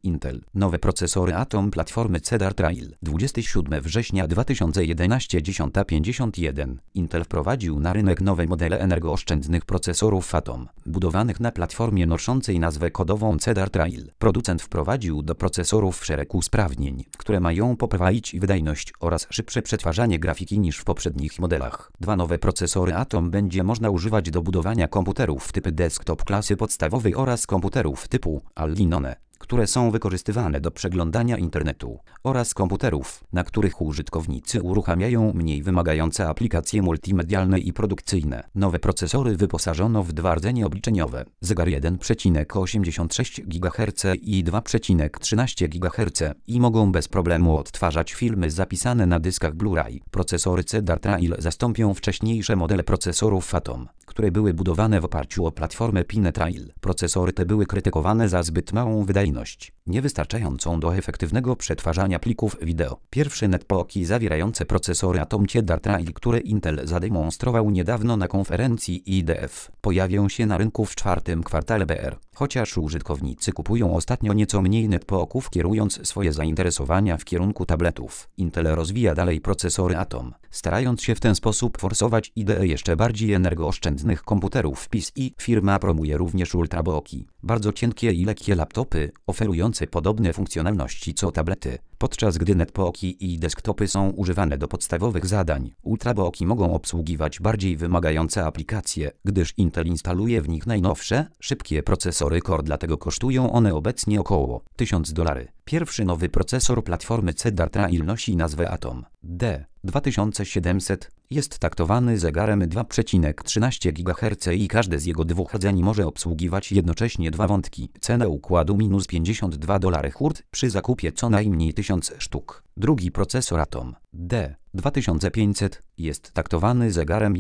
Intel. Nowe procesory Atom platformy Cedar Trail. 27 września 2011 10:51. Intel wprowadził na rynek nowe modele energooszczędnych procesorów Atom, budowanych na platformie noszącej nazwę kodową Cedar Trail. Producent wprowadził do procesorów szereg usprawnień, które mają poprawić wydajność oraz szybsze przetwarzanie grafiki niż w poprzednich modelach. Dwa nowe procesory Atom będzie można używać do budowania komputerów typu desktop klasy podstawowej oraz komputerów typu Al-Linone, które są wykorzystywane do przeglądania internetu, oraz komputerów, na których użytkownicy uruchamiają mniej wymagające aplikacje multimedialne i produkcyjne. Nowe procesory wyposażono w dwa rdzenie obliczeniowe, zegar 1,86 GHz i 2,13 GHz i mogą bez problemu odtwarzać filmy zapisane na dyskach Blu-ray. Procesory Cedar Trail zastąpią wcześniejsze modele procesorów Atom, które były budowane w oparciu o platformę Pine Trail. Procesory te były krytykowane za zbyt małą wydajność, niewystarczającą do efektywnego przetwarzania plików wideo. Pierwsze netbooki zawierające procesory Atom Cedar Trail, które Intel zademonstrował niedawno na konferencji IDF, pojawią się na rynku w czwartym kwartale br. Chociaż użytkownicy kupują ostatnio nieco mniej netbooków, kierując swoje zainteresowania w kierunku tabletów, Intel rozwija dalej procesory Atom, starając się w ten sposób forsować ideę jeszcze bardziej energooszczędnych komputerów PC. Firma promuje również ultrabooki, bardzo cienkie i lekkie laptopy, oferujące podobne funkcjonalności co tablety. Podczas gdy netbooki i desktopy są używane do podstawowych zadań, ultrabooki mogą obsługiwać bardziej wymagające aplikacje, gdyż Intel instaluje w nich najnowsze, szybkie procesory Core, dlatego kosztują one obecnie około $1000. Pierwszy nowy procesor platformy Cedar Trail nosi nazwę Atom D2700, jest taktowany zegarem 2,13 GHz i każde z jego dwóch rdzeni może obsługiwać jednocześnie dwa wątki. Cena układu $52 hurt przy zakupie co najmniej 1000 sztuk. Drugi procesor Atom D2500 jest taktowany zegarem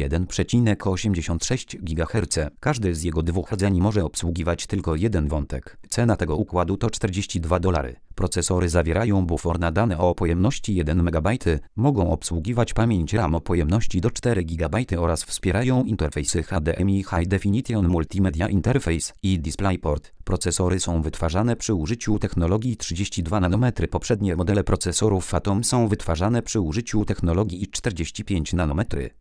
1,86 GHz. Każdy z jego dwóch rdzeni może obsługiwać tylko jeden wątek. Cena tego układu to $42. Procesory zawierają bufor na dane o pojemności 1 MB, mogą obsługiwać pamięć RAM o pojemności do 4 GB oraz wspierają interfejsy HDMI High Definition Multimedia Interface i DisplayPort. Procesory są wytwarzane przy użyciu technologii 32 nanometry. Poprzednie modele procesorów Atom są wytwarzane przy użyciu technologii 45 nanometry.